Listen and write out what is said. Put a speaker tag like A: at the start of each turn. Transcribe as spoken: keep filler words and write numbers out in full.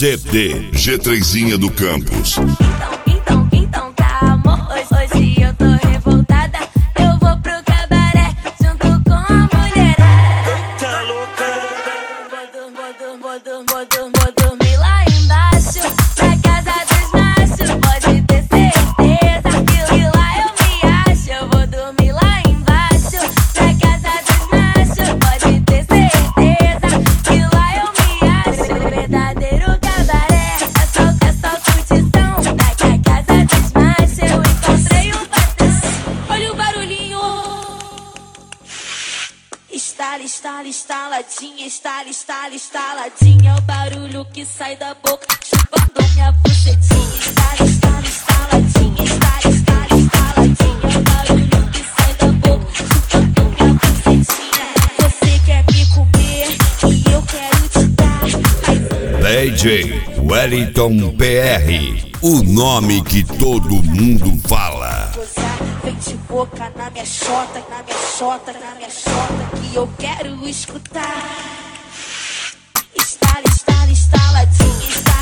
A: C D G três do Campus.
B: Então, então, então tá, amor. Hoje, hoje eu tô revoltada. Eu vou pro cabaré junto com a mulherada.
C: Tá louca?
B: Vou, dur- vou, dur- vou, dur- vou, dur- vou dormir lá embaixo, na casa dos machos. Pode ter certeza que lá eu me acho. Eu vou dormir lá embaixo, na casa dos machos. Pode ter certeza que lá eu me acho. O verdadeiro cabaré é só, é só curtição. Daqui a casa dos machos eu encontrei um patrão. Olha o barulhinho. Estala, estala, estaladinha, estala, estala, estaladinha. É o barulho que sai da boca, chupando minha bucetinha. Estala, estala, estaladinha, estala, estala, estaladinha. É o barulho que sai da boca, chupando minha bucetinha. Você quer me comer e eu quero te dar.
A: D J Wellington P R, o nome que todo mundo fala.
B: Gozar, vem de boca na minha xota, na minha xota, na minha xota, que eu quero escutar. Estala, estala, estaladinha, estala.